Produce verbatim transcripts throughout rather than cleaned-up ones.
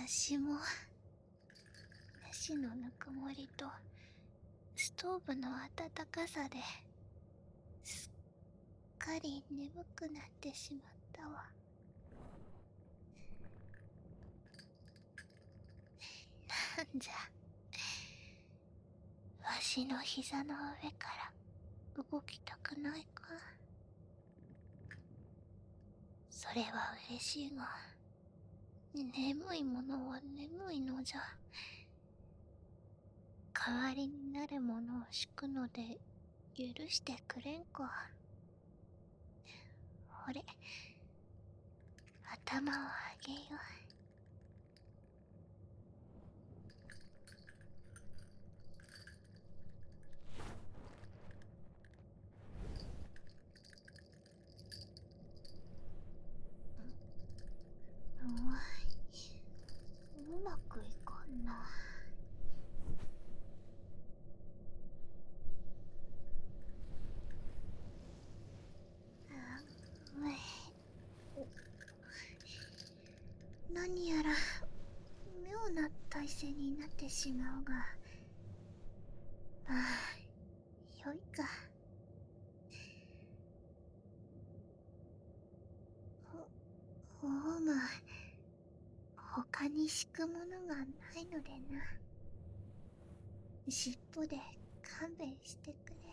私も飯のぬくもりとストーブの暖かさですっかり眠くなってしまったわ。なんじゃ、わしの膝の上から動きたくないか。それは嬉しいが、眠いものは眠いのじゃ。代わりになるものを敷くので許してくれんか。ほれ、頭をあげよう。うまくいかんな。何やら妙な体勢になってしまうが、ああ、よいか。ほ、ほうむ、他に敷くものがないのでな。尻尾で勘弁してくれ。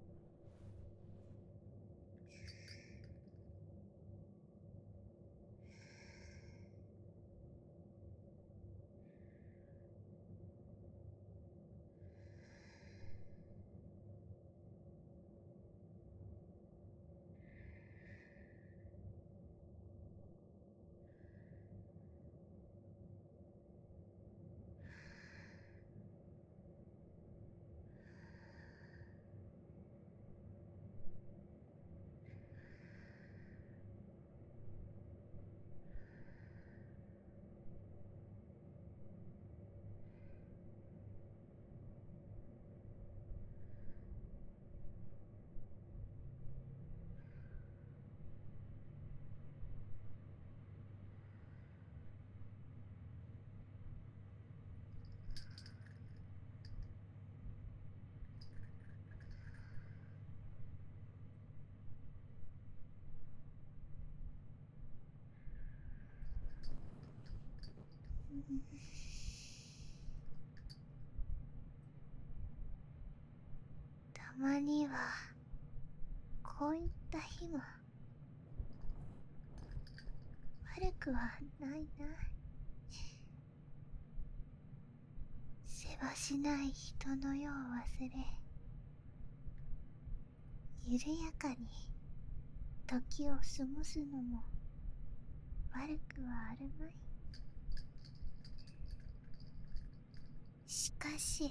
たまにはこういった日も悪くはないな。せわしない人の世を忘れ、緩やかに時を過ごすのも悪くはあるまい。しかし、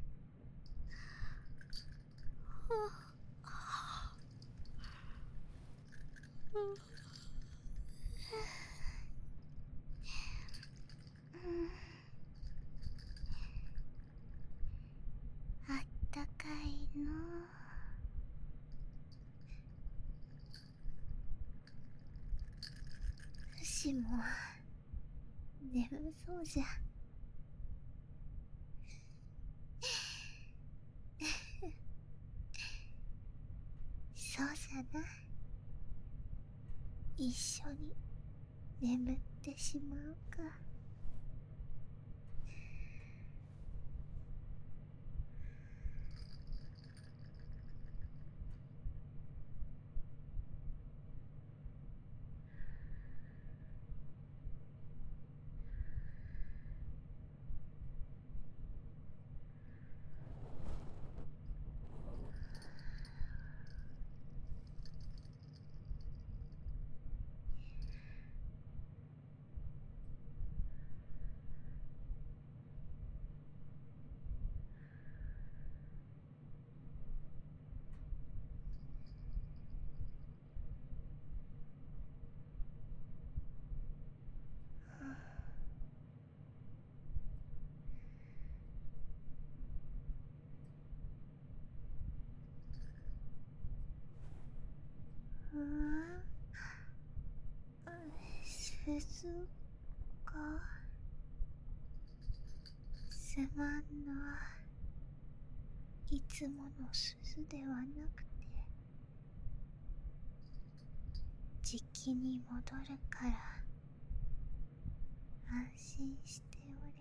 あったかいの。主も眠そうじゃ。そうじゃな。一緒に眠ってしまうか。うん、鈴か。 すまんな。いつもの鈴ではなくて、じきに戻るから安心しておれ。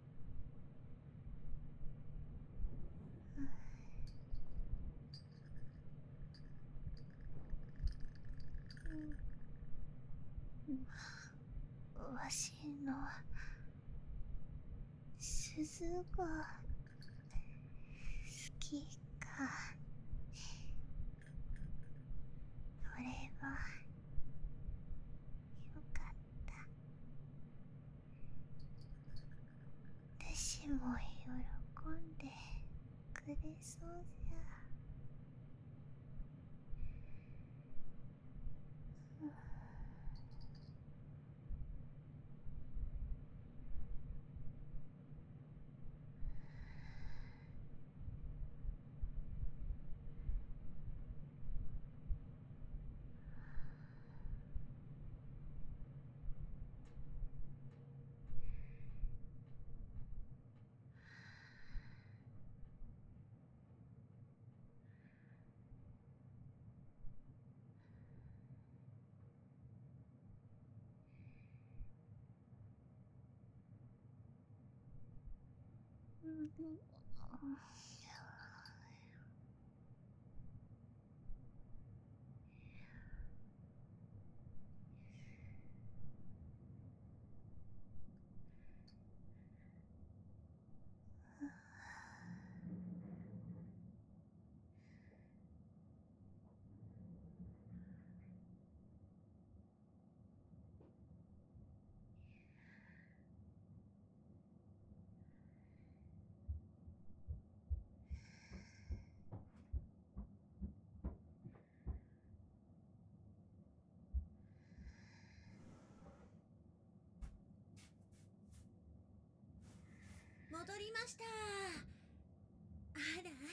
うん、わしの鈴が好きか。それはよかった。私も喜んでくれそうじゃ。うん、 戻りました。あらあら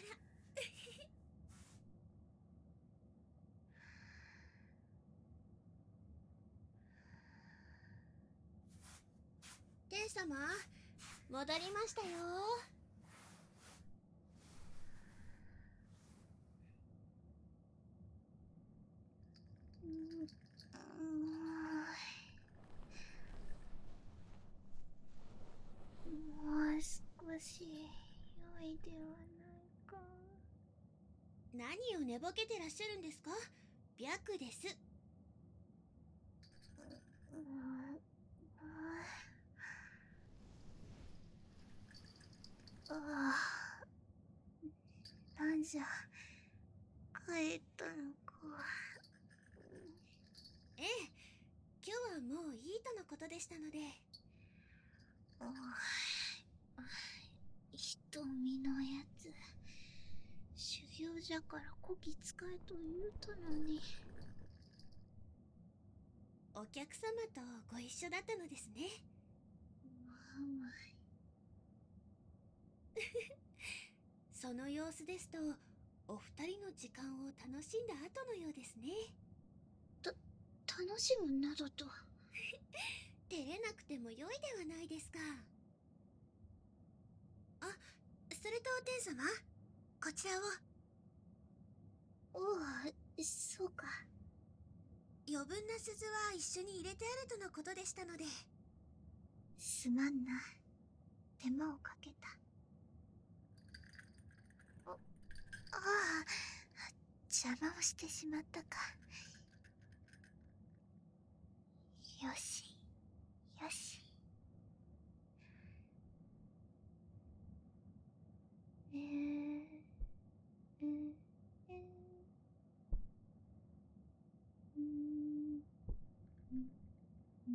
天様、戻りましたよ。 もう少し良いではないか。 何を寝ぼけてらっしゃるんですか？白です。 ああ、なんじゃ、帰ったのか。 ええ、今日はもういいとのことでしたので。 瞳のやつ、修行じゃからこき使えと言うたのに。 お客様とご一緒だったのですね。その様子ですと、お二人の時間を楽しんだ後のようですね。 た、楽しむなどと。 照れなくてもよいではないですか。あ、それと天様、こちらを。 おお、そうか。 余分な鈴は一緒に入れてあるとのことでしたので。 すまんな。手間をかけた。ああ、邪魔をしてしまったか。よし、よし。えー、えー、えー、うーん、うん、うん、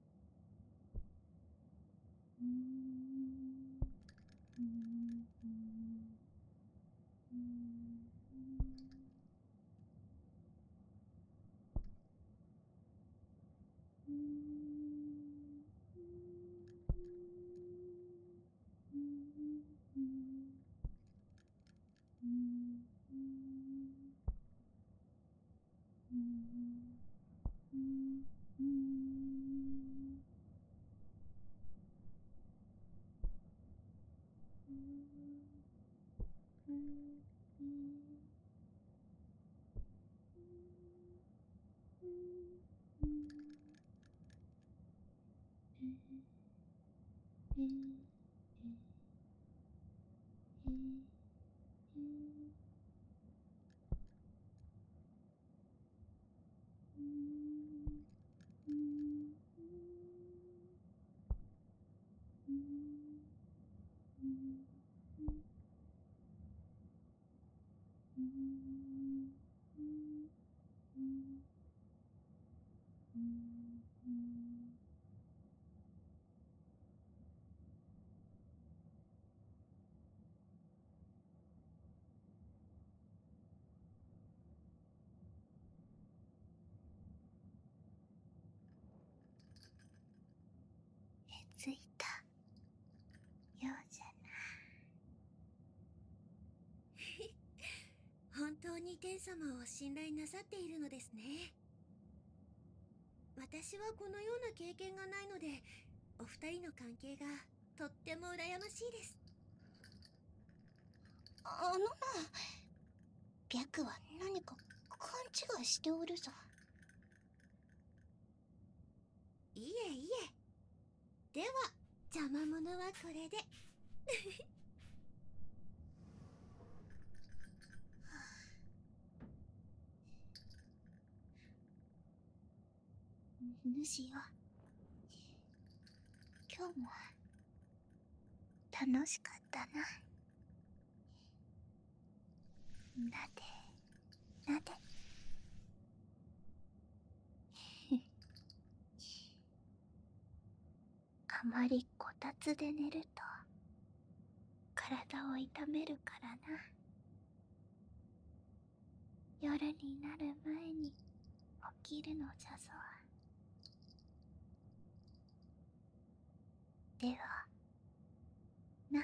うん、うん、うん、 ついたようじゃな。 本当に天様を信頼なさっているのですね。私はこのような経験がないので、お二人の関係がとっても羨ましいです。 あのな、白は何か勘違いしておるぞ。 いえいえ。では邪魔者はこれで。 主よ、今日も楽しかったな。なでなで。あまりこたつで寝ると体を痛めるからな。夜になる前に起きるのじゃぞ。ではな、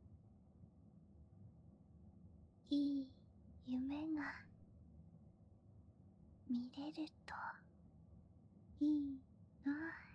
いい夢が見れるといいな。